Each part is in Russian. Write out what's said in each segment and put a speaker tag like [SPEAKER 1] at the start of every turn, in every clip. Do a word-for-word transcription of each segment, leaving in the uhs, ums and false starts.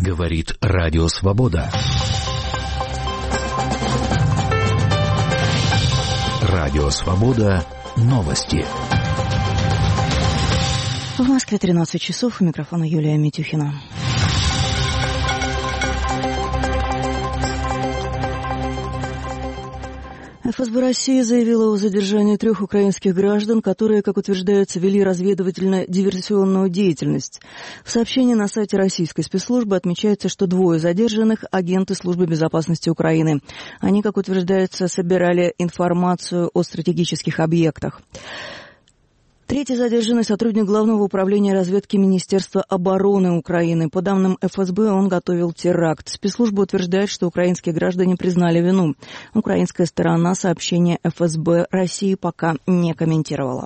[SPEAKER 1] Говорит Радио Свобода. Радио Свобода. Новости.
[SPEAKER 2] В Москве тринадцать часов. У микрофона Юлия Митюхина. эф эс бэ России заявила о задержании трех украинских граждан, которые, как утверждается, вели разведывательно-диверсионную деятельность. В сообщении на сайте российской спецслужбы отмечается, что двое задержанных – агенты Службы безопасности Украины. Они, как утверждается, собирали информацию о стратегических объектах. Третий задержанный сотрудник Главного управления разведки Министерства обороны Украины. По данным эф эс бэ, он готовил теракт. Спецслужба утверждает, что украинские граждане признали вину. Украинская сторона сообщение эф эс бэ России пока не комментировала.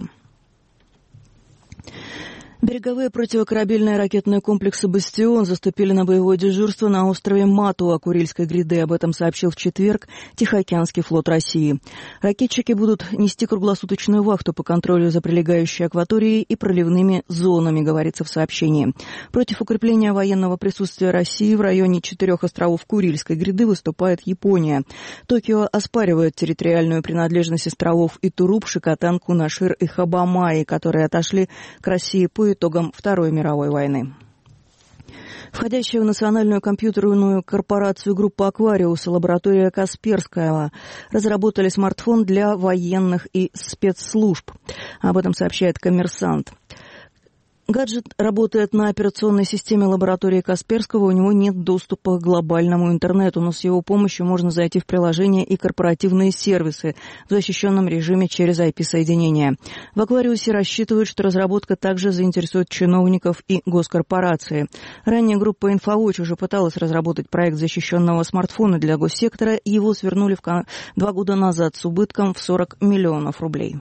[SPEAKER 2] Береговые противокорабельные ракетные комплексы «Бастион» заступили на боевое дежурство на острове Матуа Курильской гряды. Об этом сообщил в четверг Тихоокеанский флот России. Ракетчики будут нести круглосуточную вахту по контролю за прилегающей акваторией и проливными зонами, говорится в сообщении. Против укрепления военного присутствия России в районе четырех островов Курильской гряды выступает Япония. Токио оспаривает территориальную принадлежность островов Итуруп, Шикотан, Кунашир и Хабамаи, которые отошли к России по итогам Второй мировой войны. Входящая в национальную компьютерную корпорацию группа «Аквариус» и лаборатория Касперского разработали смартфон для военных и спецслужб. Об этом сообщает «Коммерсант». Гаджет работает на операционной системе лаборатории Касперского, у него нет доступа к глобальному интернету, но с его помощью можно зайти в приложения и корпоративные сервисы в защищенном режиме через ай пи-соединение. В «Аквариусе» рассчитывают, что разработка также заинтересует чиновников и госкорпорации. Ранее группа «Инфовоч» уже пыталась разработать проект защищенного смартфона для госсектора, его свернули в два года назад с убытком в сорок миллионов рублей.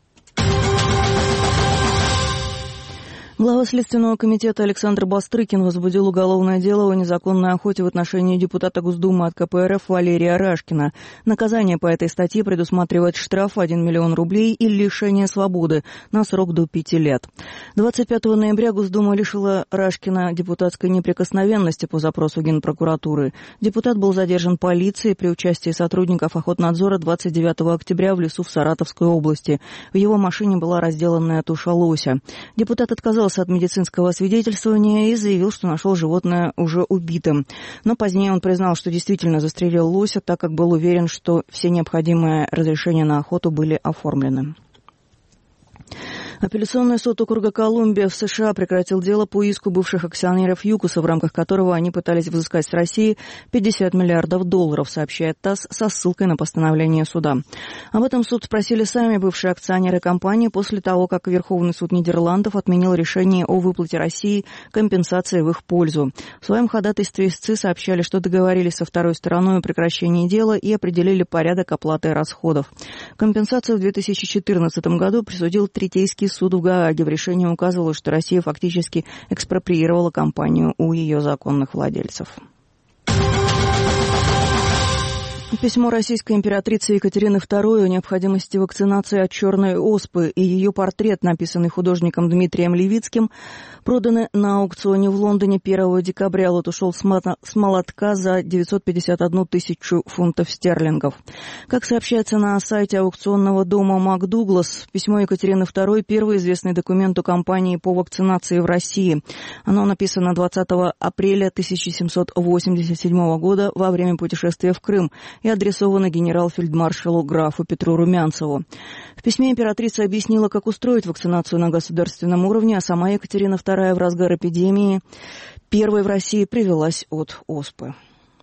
[SPEAKER 2] Глава Следственного комитета Александр Бастрыкин возбудил уголовное дело о незаконной охоте в отношении депутата Госдумы от ка пэ эр эф Валерия Рашкина. Наказание по этой статье предусматривает штраф один миллион рублей и лишение свободы на срок до пяти лет. двадцать пятого ноября Госдума лишила Рашкина депутатской неприкосновенности по запросу Генпрокуратуры. Депутат был задержан полицией при участии сотрудников охотнадзора двадцать девятого октября в лесу в Саратовской области. В его машине была разделанная туша лося. Депутат отказался от медицинского освидетельствования и заявил, что нашел животное уже убитым. Но позднее он признал, что действительно застрелил лося, так как был уверен, что все необходимые разрешения на охоту были оформлены. Апелляционный суд округа Колумбия в США прекратил дело по иску бывших акционеров ЮКОСа, в рамках которого они пытались взыскать с России пятьдесят миллиардов долларов, сообщает ТАСС со ссылкой на постановление суда. Об этом суд спросили сами бывшие акционеры компании после того, как Верховный суд Нидерландов отменил решение о выплате России компенсации в их пользу. В своем ходатайстве истцы сообщали, что договорились со второй стороной о прекращении дела и определили порядок оплаты расходов. Компенсацию в две тысячи четырнадцатом году присудил Третейский суд в Гааге. В решении указывалось, что Россия фактически экспроприировала компанию у ее законных владельцев. Письмо российской императрицы Екатерины второй о необходимости вакцинации от черной оспы и ее портрет, написанный художником Дмитрием Левицким, проданы на аукционе в Лондоне первого декабря. Лот ушел с молотка за девятьсот пятьдесят одну тысячу фунтов стерлингов. Как сообщается на сайте аукционного дома МакДуглас, письмо Екатерины второй – первый известный документ у компании по вакцинации в России. Оно написано двадцатого апреля тысяча семьсот восемьдесят седьмого года во время путешествия в Крым и адресовано генерал-фельдмаршалу графу Петру Румянцеву. В письме императрица объяснила, как устроить вакцинацию на государственном уровне, а сама Екатерина вторая в разгар эпидемии первой в России привилась от оспы.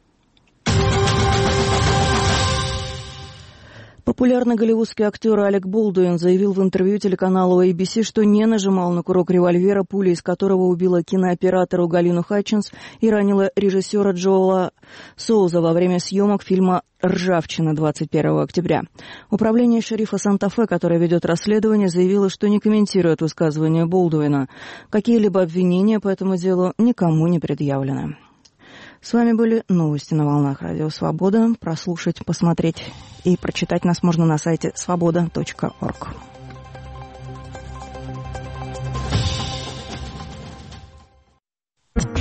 [SPEAKER 2] Популярный голливудский актер Алек Болдуин заявил в интервью телеканалу эй би си, что не нажимал на курок револьвера, пуля из которого убила кинооператору Галину Хатчинс и ранила режиссера Джоэла Соуза во время съемок фильма «Ржавчина» двадцать первого октября. Управление шерифа Санта-Фе, которое ведет расследование, заявило, что не комментирует высказывания Болдуина. Какие-либо обвинения по этому делу никому не предъявлены. С вами были новости на волнах Радио Свобода. Прослушать, посмотреть и прочитать нас можно на сайте свобода точка орг.